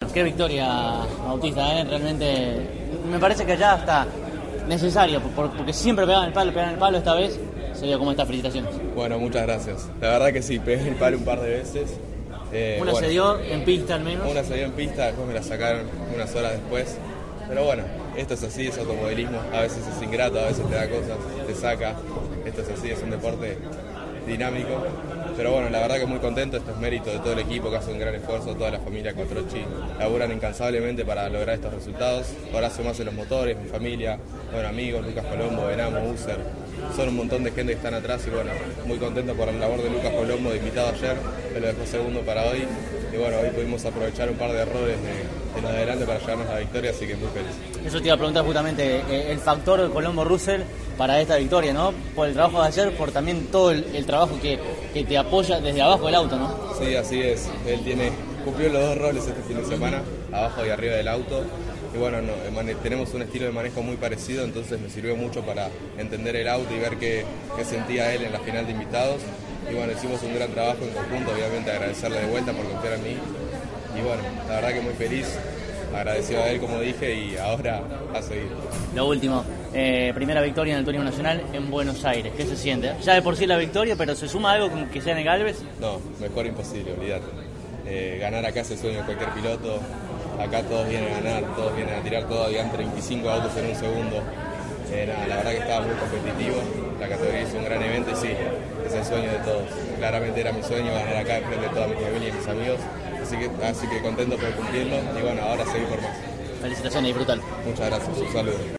qué victoria, Bautista, realmente me parece que ya está necesario, porque siempre pegan el palo, esta vez se dio como estas felicitaciones. Bueno, muchas gracias. La verdad que sí, pegué el palo un par de veces. Una se dio en pista al menos. Una se dio en pista, después me la sacaron unas horas después. Pero bueno, esto es así, es automovilismo. A veces es ingrato, a veces te da cosas, te saca. Esto es así, es un deporte dinámico. Pero bueno, la verdad que muy contento, esto es mérito de todo el equipo que hace un gran esfuerzo, toda la familia Quattrocchi laburan incansablemente para lograr estos resultados. Horacio Mace en los motores, mi familia, bueno, amigos, Lucas Colombo, Benamo, User, son un montón de gente que están atrás y bueno, muy contento por la labor de Lucas Colombo, de invitado ayer, me lo dejó segundo para hoy y bueno, hoy pudimos aprovechar un par de errores en adelante para llevarnos a la victoria, así que muy feliz. Eso te iba a preguntar justamente, el factor de Colombo-Russell para esta victoria, ¿no? Por el trabajo de ayer, por también todo el trabajo que te apoya desde abajo del auto, ¿no? Sí, así es. Él cumplió los dos roles este fin de semana, abajo y arriba del auto. Y bueno, tenemos un estilo de manejo muy parecido, entonces me sirvió mucho para entender el auto y ver qué sentía él en la final de invitados. Y bueno, hicimos un gran trabajo en conjunto, obviamente agradecerle de vuelta por confiar en mí. Y bueno, la verdad que muy feliz, agradecido a él como dije y ahora a seguir. Lo último, primera victoria en el Turismo Nacional en Buenos Aires, ¿qué se siente? Ya de por sí la victoria, pero ¿se suma algo que sea en el Galvez? No, mejor imposible, olvidate. Ganar acá es el sueño de cualquier piloto, acá todos vienen a ganar, todos vienen a tirar todo, habían 35 autos en un segundo. La verdad que estaba muy competitivo, la categoría hizo un gran evento y sí, es el sueño de todos. Claramente era mi sueño ganar acá enfrente de toda mi familia y mis amigos, así que contento por cumplirlo y bueno, ahora seguir por más. Felicitaciones y brutal. Muchas gracias, un saludo.